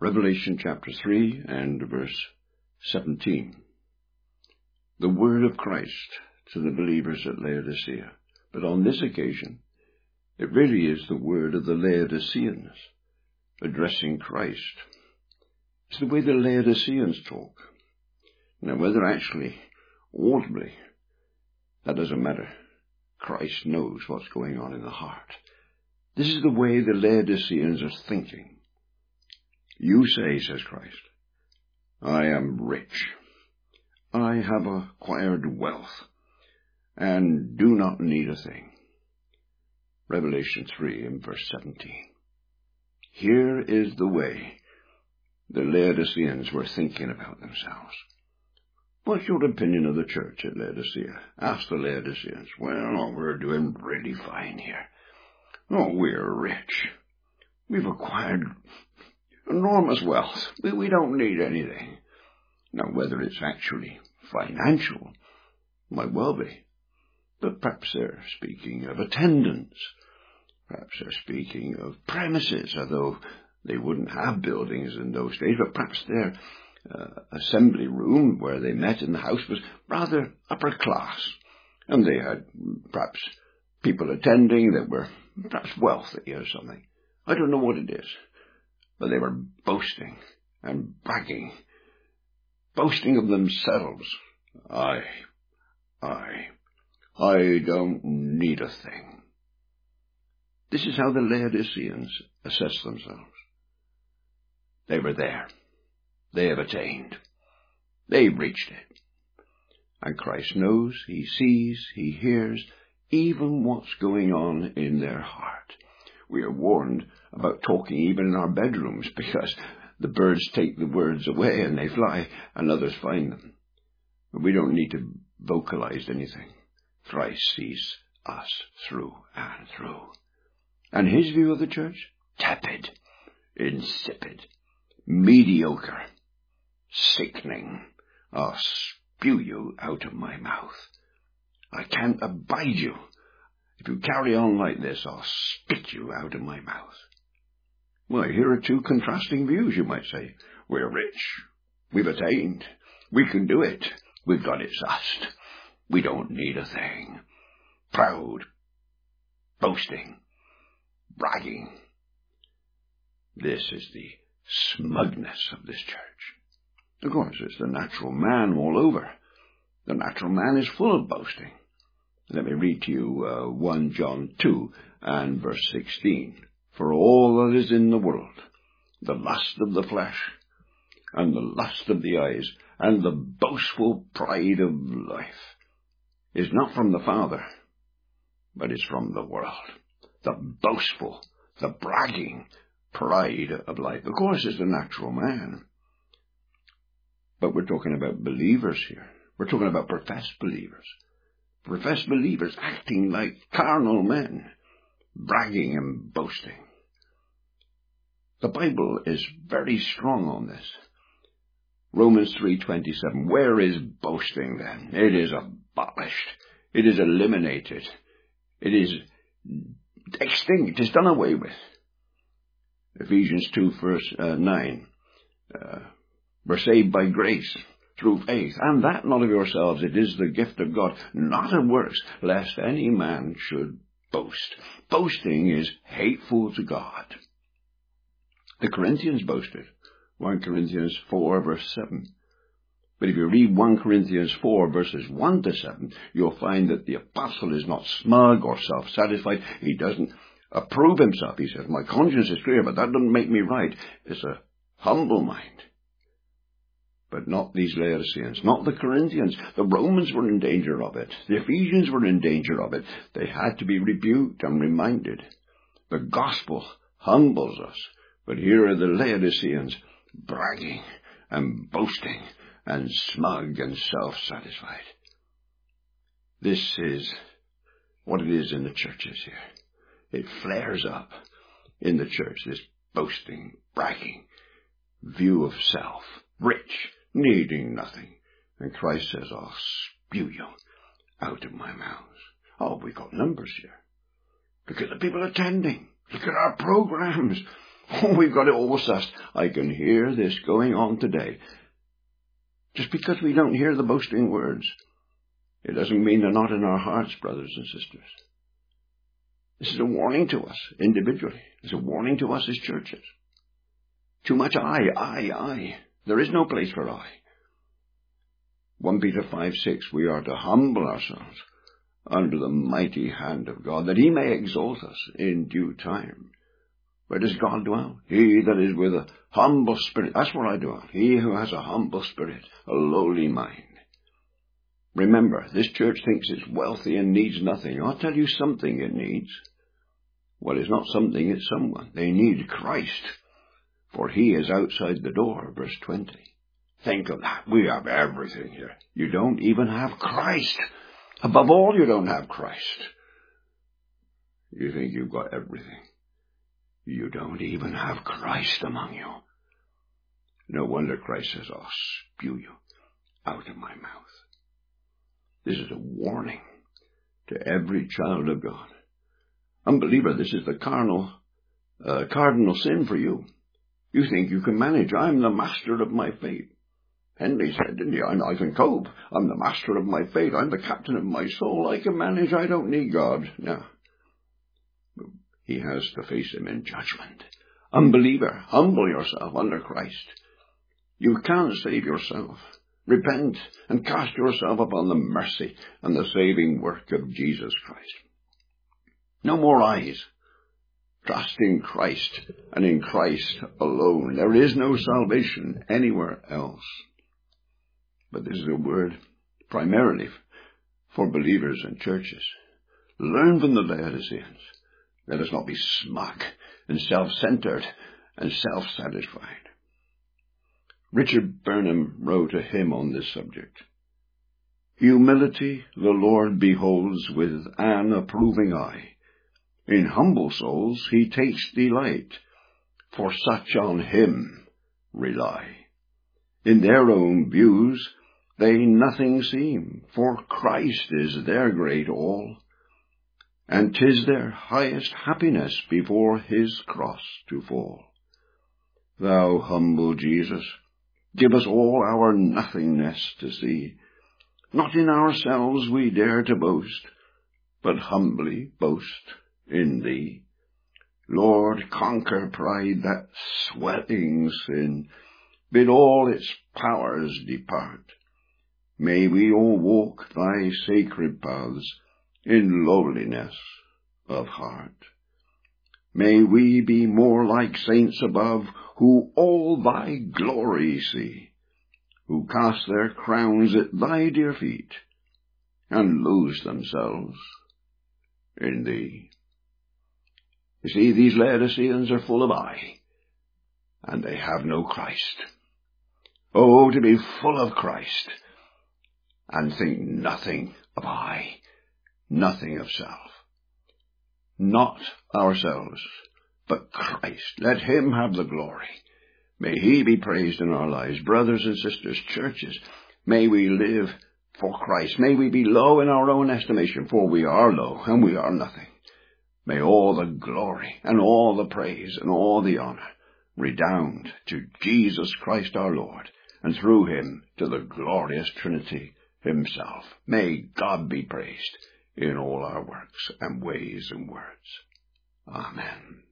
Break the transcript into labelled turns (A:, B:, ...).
A: Revelation chapter 3 and verse 17. The word of Christ to the believers at Laodicea. But on this occasion, it really is the word of the Laodiceans addressing Christ. It's the way the Laodiceans talk. Now, whether actually audibly, that doesn't matter. Christ knows what's going on in the heart. This is the way the Laodiceans are thinking. You say, says Christ, I am rich. I have acquired wealth and do not need a thing. Revelation 3 and verse 17. Here is the way the Laodiceans were thinking about themselves. What's your opinion of the church at Laodicea? Ask the Laodiceans. Well, we're doing really fine here. Oh, we're rich. We've acquired enormous wealth. We don't need anything. Now, whether it's actually financial might well be. But perhaps they're speaking of attendance. Perhaps they're speaking of premises, although they wouldn't have buildings in those days. But perhaps their assembly room where they met in the house was rather upper class. And they had perhaps people attending that were perhaps wealthy or something. I don't know what it is. But they were boasting and bragging, boasting of themselves. I don't need a thing. This is how the Laodiceans assess themselves. They were there. They have attained. They've reached it. And Christ knows, He sees, He hears, even what's going on in their heart. We are warned about talking even in our bedrooms because the birds take the words away and they fly and others find them. But we don't need to vocalize anything. Christ sees us through and through. And His view of the church? Tepid, insipid, mediocre, sickening. I'll spew you out of my mouth. I can't abide you. If you carry on like this, I'll spit you out of my mouth. Well, here are two contrasting views, you might say. We're rich. We've attained. We can do it. We've got it sussed. We don't need a thing. Proud. Boasting. Bragging. This is the smugness of this church. Of course, it's the natural man all over. The natural man is full of boasting. Let me read to you 1 John 2 and verse 16. For all that is in the world, the lust of the flesh, and the lust of the eyes, and the boastful pride of life, is not from the Father, but is from the world. The boastful, the bragging pride of life. Of course, it's the natural man. But we're talking about believers here. We're talking about professed believers. Professed believers acting like carnal men, bragging and boasting. The Bible is very strong on this. Romans 3:27. Where is boasting then? It is abolished. It is eliminated. It is extinct. It is done away with. Ephesians 2 verse 9. We're saved by grace through faith, and that not of yourselves, it is the gift of God, not of works, lest any man should boast. Boasting is hateful to God. The Corinthians boasted. 1 Corinthians 4 verse 7. But if you read 1 Corinthians 4 verses 1 to 7, you'll find that the apostle is not smug or self-satisfied. He doesn't approve himself. He says, my conscience is clear, but that doesn't make me right. It's a humble mind. But not these Laodiceans, not the Corinthians. The Romans were in danger of it. The Ephesians were in danger of it. They had to be rebuked and reminded. The gospel humbles us. But here are the Laodiceans bragging and boasting and smug and self-satisfied. This is what it is in the churches here. It flares up in the church, this boasting, bragging, view of self, rich, needing nothing. And Christ says, I'll spew you out of my mouth. Oh, we've got numbers here. Look at the people attending. Look at our programs. Oh, we've got it all sussed. I can hear this going on today. Just because we don't hear the boasting words, it doesn't mean they're not in our hearts, brothers and sisters. This is a warning to us individually. It's a warning to us as churches. Too much I. There is no place for I. 1 Peter 5:6, we are to humble ourselves under the mighty hand of God, that he may exalt us in due time. Where does God dwell? He that is with a humble spirit. That's where I dwell. He who has a humble spirit, a lowly mind. Remember, this church thinks it's wealthy and needs nothing. I'll tell you something it needs. Well, it's not something, it's someone. They need Christ, for he is outside the door, verse 20. Think of that. We have everything here. You don't even have Christ. Above all, you don't have Christ. You think you've got everything. You don't even have Christ among you. No wonder Christ says, I'll spew you out of my mouth. This is a warning to every child of God. Unbeliever, this is the cardinal sin for you. You think you can manage. I'm the master of my fate. Henry said, didn't he? I'm Ivan Kolb. I'm the master of my fate. I'm the captain of my soul. I can manage. I don't need God. No. He has to face him in judgment. Unbeliever, humble yourself under Christ. You can't save yourself. Repent and cast yourself upon the mercy and the saving work of Jesus Christ. No more eyes. Trust in Christ and in Christ alone. There is no salvation anywhere else. But this is a word primarily for believers and churches. Learn from the Laodiceans. Let us not be smug and self-centered and self-satisfied. Richard Burnham wrote a hymn on this subject. Humility the Lord beholds with an approving eye. In humble souls he takes delight, for such on him rely. In their own views they nothing seem, for Christ is their great all, and 'tis their highest happiness before his cross to fall. Thou humble Jesus, give us all our nothingness to see. Not in ourselves we dare to boast, but humbly boast in thee. Lord, conquer pride, that swelling sin, bid all its powers depart. May we all walk thy sacred paths in lowliness of heart. May we be more like saints above, who all thy glory see, who cast their crowns at thy dear feet, and lose themselves in thee. You see, these Laodiceans are full of I, and they have no Christ. Oh, to be full of Christ, and think nothing of I, nothing of self. Not ourselves, but Christ. Let him have the glory. May he be praised in our lives. Brothers and sisters, churches, may we live for Christ. May we be low in our own estimation, for we are low, and we are nothing. May all the glory and all the praise and all the honor redound to Jesus Christ our Lord, and through him to the glorious Trinity himself. May God be praised in all our works and ways and words. Amen.